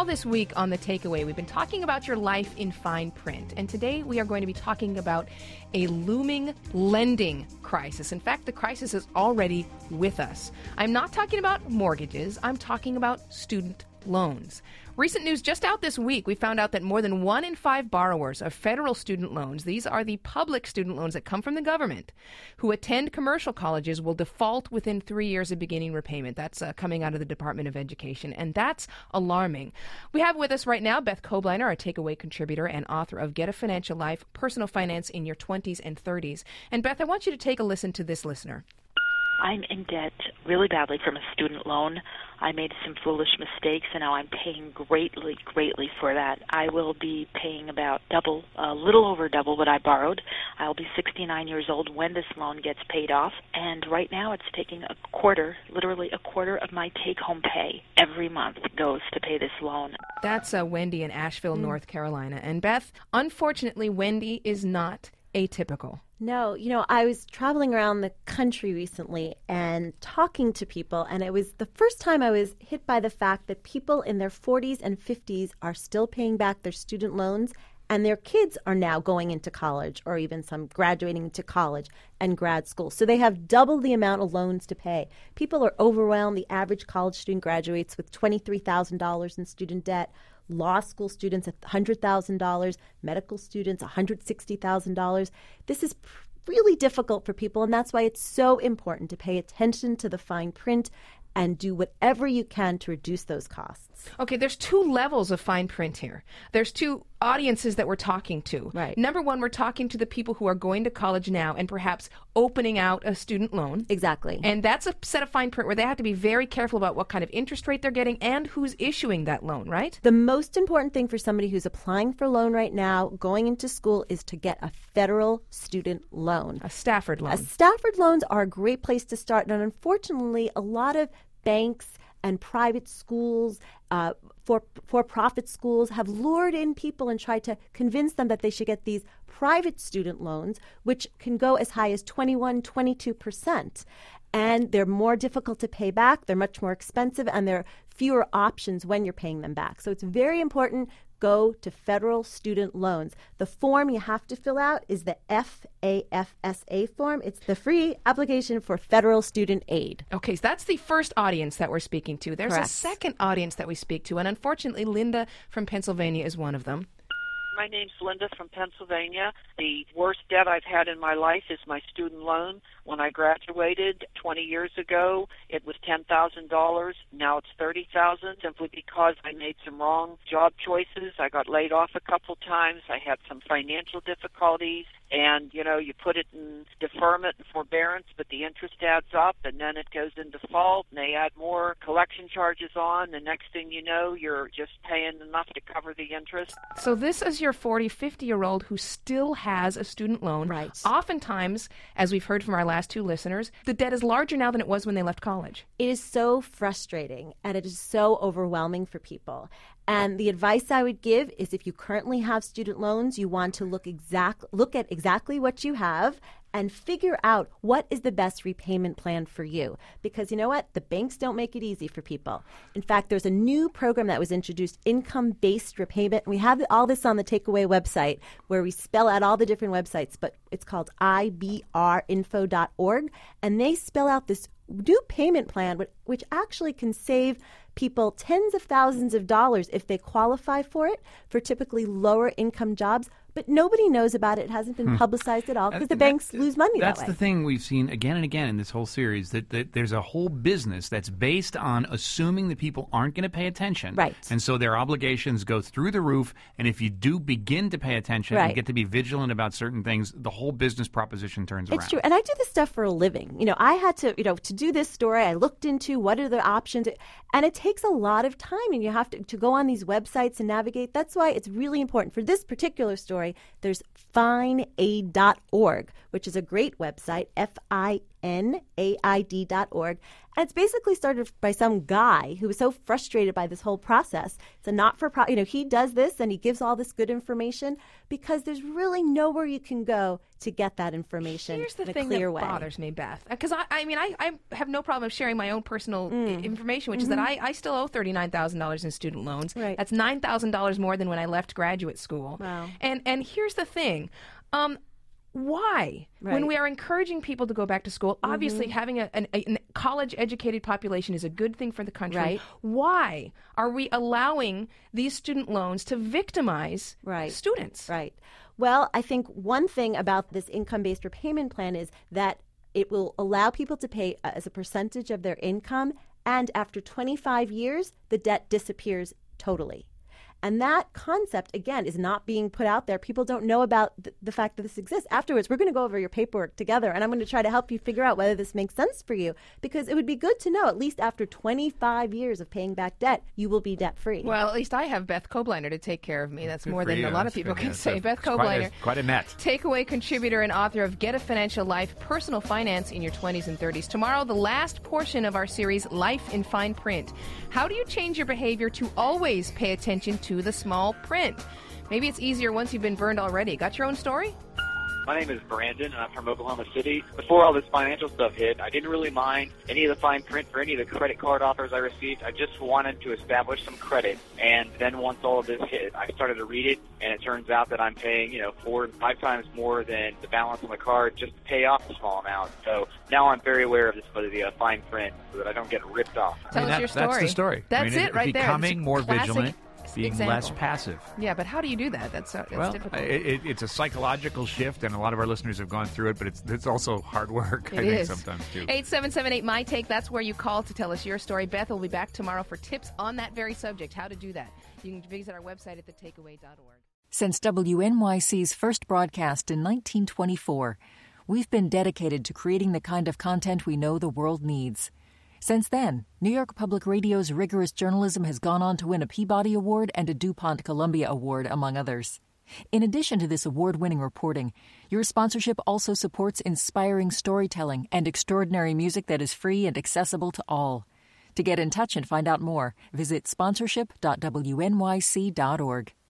this week on The Takeaway, we've been talking about your life in fine print. And today we are going to be talking about a looming lending crisis. In fact, the crisis is already with us. I'm not talking about mortgages. I'm talking about student loans. Recent news just out this week, we found out that more than 1 in 5 borrowers of federal student loans, these are the public student loans that come from the government, who attend commercial colleges will default within 3 years of beginning repayment. That's coming out of the Department of Education, and that's alarming. We have with us right now Beth Kobliner, our Takeaway contributor and author of Get a Financial Life, Personal Finance in Your 20s and 30s. And Beth, I want you to take a listen to this listener. I'm in debt really badly from a student loan. I made some foolish mistakes, and now I'm paying greatly for that. I will be paying about double, a little over double what I borrowed. I'll be 69 years old when this loan gets paid off, and right now it's taking a quarter, literally a quarter of my take-home pay every month goes to pay this loan. That's Wendy in Asheville, North Carolina. And Beth, unfortunately, Wendy is not atypical. No, I was traveling around the country recently and talking to people, and it was the first time I was hit by the fact that people in their 40s and 50s are still paying back their student loans, and their kids are now going into college, or even some graduating into college and grad school. So they have double the amount of loans to pay. People are overwhelmed. The average college student graduates with $23,000 in student debt. Law school students $100,000, medical students $160,000. This is really difficult for people, and that's why it's so important to pay attention to the fine print and do whatever you can to reduce those costs. Okay, there's 2 levels of fine print here. There's 2 audiences that we're talking to. Right. Number one, we're talking to the people who are going to college now and perhaps opening out a student loan. Exactly. And that's a set of fine print where they have to be very careful about what kind of interest rate they're getting and who's issuing that loan, right? The most important thing for somebody who's applying for a loan right now, going into school, is to get a federal student loan. A Stafford loan. Stafford loans are a great place to start, and unfortunately, a lot of banks and private schools, for-profit schools have lured in people and tried to convince them that they should get these private student loans, which can go as high as 22%. And they're more difficult to pay back, they're much more expensive, and there are fewer options when you're paying them back. So it's very important. Go to federal student loans. The form you have to fill out is the FAFSA form. It's the free application for federal student aid. Okay, so that's the first audience that we're speaking to. There's Correct. a second audience that we speak to, and unfortunately, Linda from Pennsylvania is one of them. My name's Linda from Pennsylvania. The worst debt I've had in my life is my student loan. When I graduated 20 years ago, it was $10,000. Now it's $30,000 simply because I made some wrong job choices. I got laid off a couple times. I had some financial difficulties. And, you put it in deferment and forbearance, but the interest adds up, and then it goes in default, and they add more collection charges on. The next thing you know, you're just paying enough to cover the interest. So this is your 40, 50-year-old who still has a student loan. Right. Oftentimes, as we've heard from our last 2 listeners, the debt is larger now than it was when they left college. It is so frustrating, and it is so overwhelming for people. And the advice I would give is if you currently have student loans, you want to look at exactly what you have and figure out what is the best repayment plan for you. Because you know what? The banks don't make it easy for people. In fact, there's a new program that was introduced, income-based repayment. We have all this on the Takeaway website where we spell out all the different websites, but it's called ibrinfo.org. And they spell out this new payment plan, which actually can save people tens of thousands of dollars if they qualify for it for typically lower income jobs. But nobody knows about it. It hasn't been publicized at all because the banks lose money that way. That's the thing we've seen again and again in this whole series, that there's a whole business that's based on assuming that people aren't going to pay attention. Right. And so their obligations go through the roof. And if you do begin to pay attention and get to be vigilant about certain things, the whole business proposition turns around. It's true. And I do this stuff for a living. I had to, to do this story, I looked into what are the options. And it takes a lot of time. And you have to go on these websites and navigate. That's why it's really important. For this particular story, there's finaid.org, which is a great website, FINAID.org. And it's basically started by some guy who was so frustrated by this whole process. It's a not-for-profit, he does this and he gives all this good information because there's really nowhere you can go to get that information Here's the in a thing clear that way. bothers me, Beth, because I have no problem sharing my own personal information, which is that I still owe $39,000 in student loans. Right. That's $9,000 more than when I left graduate school. Wow. And here's the thing. Why? Right. When we are encouraging people to go back to school, obviously having a college-educated population is a good thing for the country. Right. Why are we allowing these student loans to victimize students? Right. Well, I think one thing about this income-based repayment plan is that it will allow people to pay as a percentage of their income, and after 25 years, the debt disappears totally. And that concept, again, is not being put out there. People don't know about the fact that this exists. Afterwards, we're going to go over your paperwork together, and I'm going to try to help you figure out whether this makes sense for you, because it would be good to know, at least after 25 years of paying back debt, you will be debt-free. Well, at least I have Beth Kobliner to take care of me. That's more than a lot of people can say. Beth Kobliner, quite a net. Takeaway contributor and author of Get a Financial Life, Personal Finance in Your 20s and 30s. Tomorrow, the last portion of our series, Life in Fine Print. How do you change your behavior to always pay attention to the small print? Maybe it's easier once you've been burned already. Got your own story? My name is Brandon, and I'm from Oklahoma City. Before all this financial stuff hit, I didn't really mind any of the fine print for any of the credit card offers I received. I just wanted to establish some credit. And then once all of this hit, I started to read it, and it turns out that I'm paying, 4 and 5 times more than the balance on the card just to pay off a small amount. So now I'm very aware of this, but the fine print, so that I don't get ripped off. Tell us your story. That's the story. That's it right there. Becoming more vigilant. Being example. less passive. Yeah, but how do you do that? That's difficult. It's a psychological shift, and a lot of our listeners have gone through it, but it's also hard work, I think, sometimes, too. 8778 My Take, that's where you call to tell us your story. Beth will be back tomorrow for tips on that very subject, how to do that. You can visit our website at thetakeaway.org. Since WNYC's first broadcast in 1924, we've been dedicated to creating the kind of content we know the world needs. Since then, New York Public Radio's rigorous journalism has gone on to win a Peabody Award and a DuPont Columbia Award, among others. In addition to this award-winning reporting, your sponsorship also supports inspiring storytelling and extraordinary music that is free and accessible to all. To get in touch and find out more, visit sponsorship.wnyc.org.